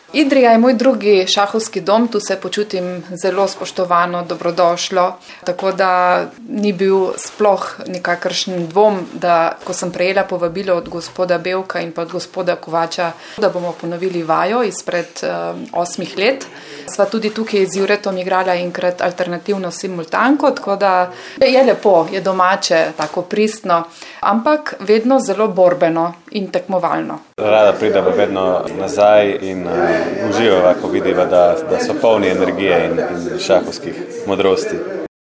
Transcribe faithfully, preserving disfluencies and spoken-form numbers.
Idrija je moj drugi šahovski dom, tu se počutim zelo spoštovano, dobrodošlo, tako da ni bil sploh nikakršen dvom, da ko sem prejela povabilo od gospoda Bevka in pa od gospoda Kovača, da bomo ponovili vajo izpred um, osmih let. Sva tudi tukaj z Juretom igrala enkrat alternativno simultanko, tako da je lepo, je domače, tako pristno, ampak vedno zelo borbeno in tekmovalno. Rada prideva vedno nazaj in uh, uživava, ko vidiva, da, da so polni energije in, in šahovskih modrosti.